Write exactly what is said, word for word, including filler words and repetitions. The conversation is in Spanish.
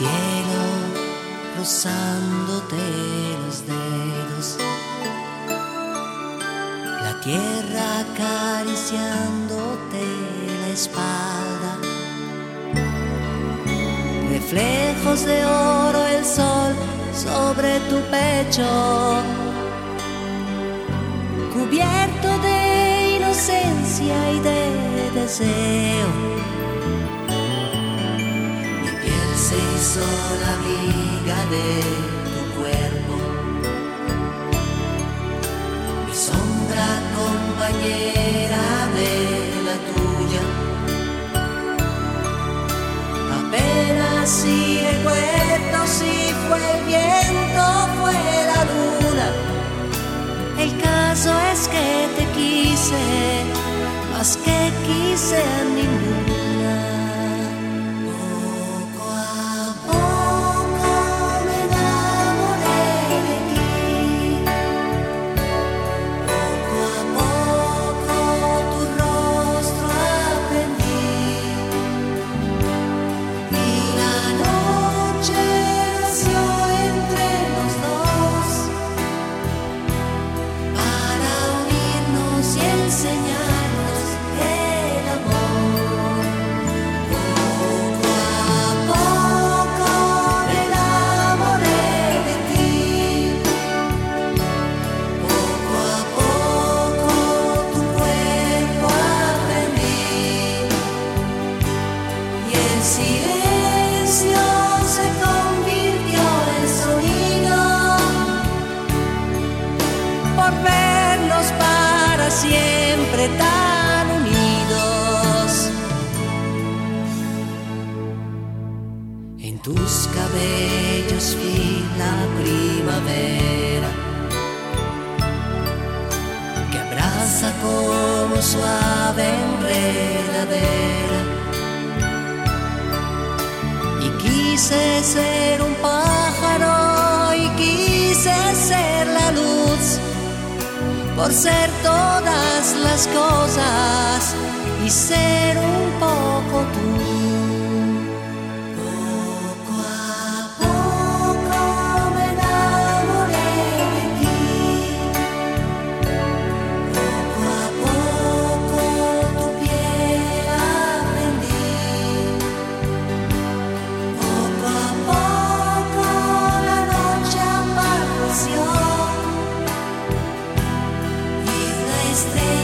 cielo rozándote los dedos, la tierra acariciándote la espalda, reflejos de oro, el sol sobre tu pecho, cubierto de inocencia y de deseo. Se hizo la amiga de tu cuerpo, mi sombra compañera de la tuya. Apenas si recuerdo si fue el viento, fue la luna. El caso es que te quise más que quise a ninguna. Siempre tan unidos, en tus cabellos vi la primavera que abraza como suave enredadera, y quise ser un pájaro y quise ser la luz, por ser todas las cosas y ser un poco tú. Poco a poco me enamoré de ti, poco a poco tu piel aprendí, poco a poco la noche apareció. Estrella